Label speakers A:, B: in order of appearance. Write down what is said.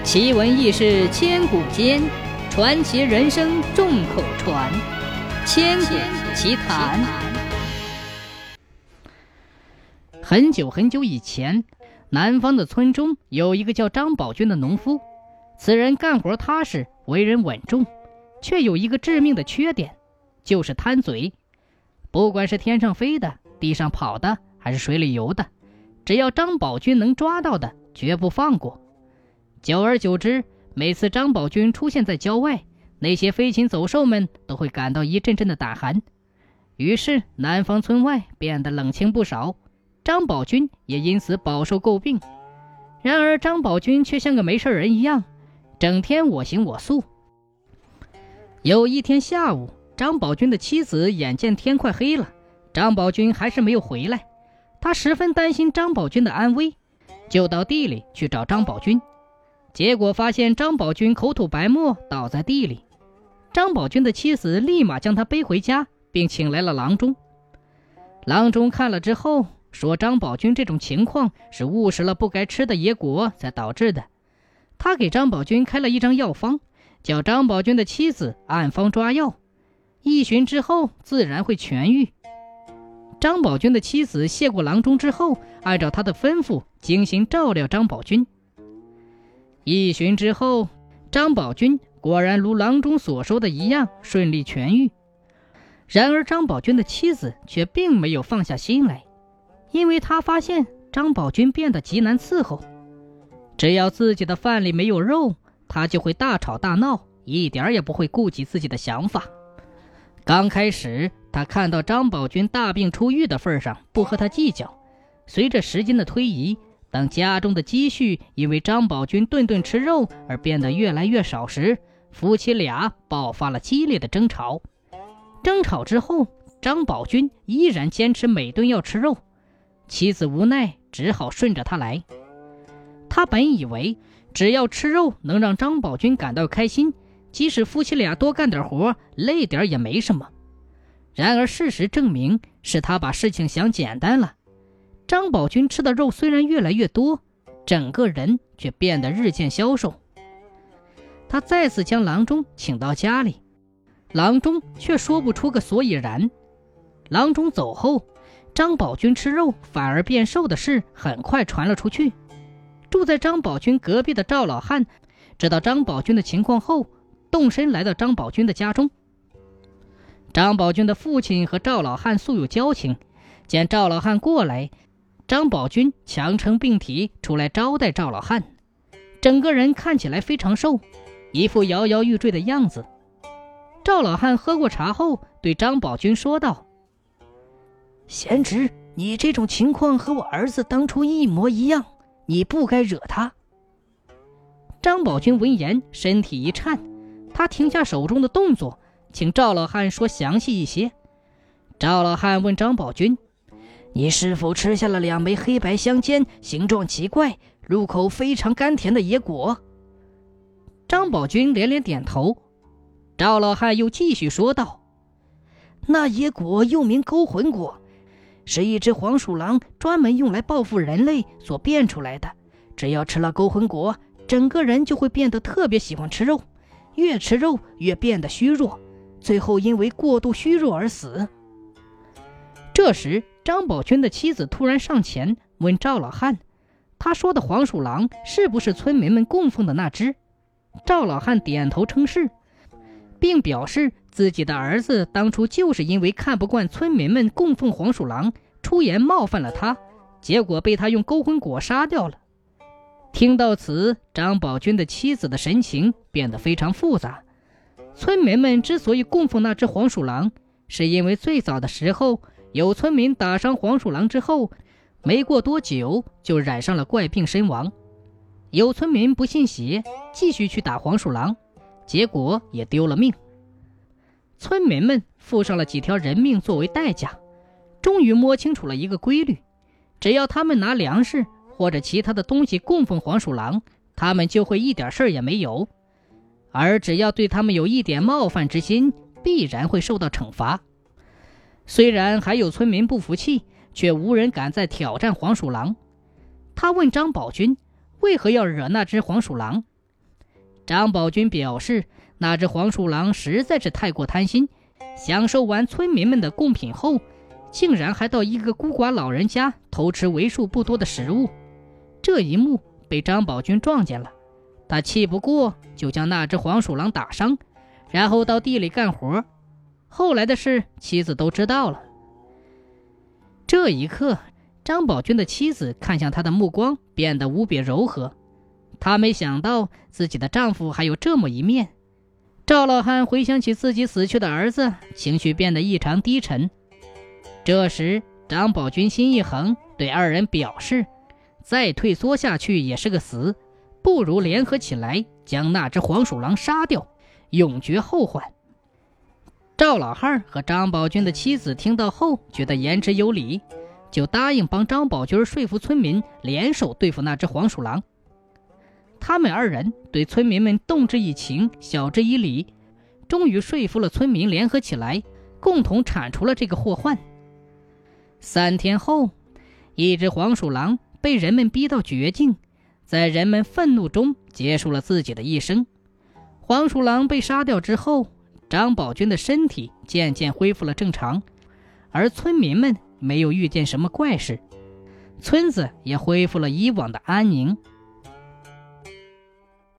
A: 奇闻异事千古间，传奇人生众口传。千古奇谈。很久很久以前，南方的村中有一个叫张宝军的农夫。此人干活踏实，为人稳重，却有一个致命的缺点，就是贪嘴。不管是天上飞的、地上跑的，还是水里游的，只要张宝军能抓到的，绝不放过。久而久之，每次张宝军出现在郊外，那些飞禽走兽们都会感到一阵阵的胆寒。于是南方村外变得冷清不少，张宝军也因此饱受诟病。然而张宝军却像个没事人一样，整天我行我素。有一天下午，张宝军的妻子眼见天快黑了，张宝军还是没有回来，他十分担心张宝军的安危，就到地里去找张宝军。结果发现张宝军口吐白沫倒在地里，张宝军的妻子立马将他背回家，并请来了郎中。郎中看了之后说，张宝军这种情况是误食了不该吃的野果才导致的。他给张宝军开了一张药方，叫张宝军的妻子按方抓药，1旬之后自然会痊愈。张宝军的妻子谢过郎中之后，按照他的吩咐精心照料张宝军。1旬之后，张宝军果然如郎中所说的一样顺利痊愈。然而张宝军的妻子却并没有放下心来，因为他发现张宝军变得极难伺候，只要自己的饭里没有肉，他就会大吵大闹，一点也不会顾及自己的想法。刚开始他看到张宝军大病初愈的份上，不和他计较。随着时间的推移，当家中的积蓄因为张宝军顿顿吃肉而变得越来越少时，夫妻俩爆发了激烈的争吵。争吵之后，张宝军依然坚持每顿要吃肉，妻子无奈只好顺着他来。他本以为只要吃肉能让张宝军感到开心，即使夫妻俩多干点活，累点也没什么。然而事实证明，是他把事情想简单了。张宝军吃的肉虽然越来越多，整个人却变得日渐消瘦。他再次将郎中请到家里，郎中却说不出个所以然。郎中走后，张宝军吃肉反而变瘦的事很快传了出去。住在张宝军隔壁的赵老汉知道张宝军的情况后，动身来到张宝军的家中。张宝军的父亲和赵老汉素有交情，见赵老汉过来，张宝军强撑病体出来招待赵老汉，整个人看起来非常瘦，一副摇摇欲坠的样子。赵老汉喝过茶后对张宝军说道：“贤侄，你这种情况和我儿子当初一模一样，你不该惹他。”张宝军闻言身体一颤，他停下手中的动作，请赵老汉说详细一些。赵老汉问张宝军：“你是否吃下了2枚黑白相间、形状奇怪、入口非常甘甜的野果？”张宝军连连点头。赵老汉又继续说道：“那野果又名勾魂果，是一只黄鼠狼专门用来报复人类所变出来的。只要吃了勾魂果，整个人就会变得特别喜欢吃肉，越吃肉越变得虚弱，最后因为过度虚弱而死。”这时张宝军的妻子突然上前问赵老汉，他说的黄鼠狼是不是村民们供奉的那只？赵老汉点头称是，并表示自己的儿子当初就是因为看不惯村民们供奉黄鼠狼，出言冒犯了他，结果被他用勾魂果杀掉了。听到此，张宝军的妻子的神情变得非常复杂。村民们之所以供奉那只黄鼠狼，是因为最早的时候有村民打伤黄鼠狼之后，没过多久就染上了怪病身亡。有村民不信邪，继续去打黄鼠狼，结果也丢了命。村民们付上了几条人命作为代价，终于摸清楚了一个规律：只要他们拿粮食或者其他的东西供奉黄鼠狼，他们就会一点事儿也没有；而只要对他们有一点冒犯之心，必然会受到惩罚。虽然还有村民不服气，却无人敢再挑战黄鼠狼。他问张宝军为何要惹那只黄鼠狼， 张宝军表示，那只黄鼠狼实在是太过贪心，享受完村民们的贡品后，竟然还到一个孤寡老人家偷吃为数不多的食物。这一幕被张宝军撞见了，他气不过，就将那只黄鼠狼打伤，然后到地里干活。后来的事妻子都知道了。这一刻，张宝军的妻子看向他的目光变得无比柔和，她没想到自己的丈夫还有这么一面。赵老汉回想起自己死去的儿子，情绪变得异常低沉。这时张宝军心一横，对二人表示，再退缩下去也是个死，不如联合起来将那只黄鼠狼杀掉，永绝后患。赵老汉和张宝军的妻子听到后觉得言之有理，就答应帮张宝军说服村民联手对付那只黄鼠狼。他们二人对村民们动之以情，晓之以理，终于说服了村民联合起来，共同铲除了这个祸患。3天后，一只黄鼠狼被人们逼到绝境，在人们愤怒中结束了自己的一生。黄鼠狼被杀掉之后，张宝军的身体渐渐恢复了正常，而村民们没有遇见什么怪事，村子也恢复了以往的安宁。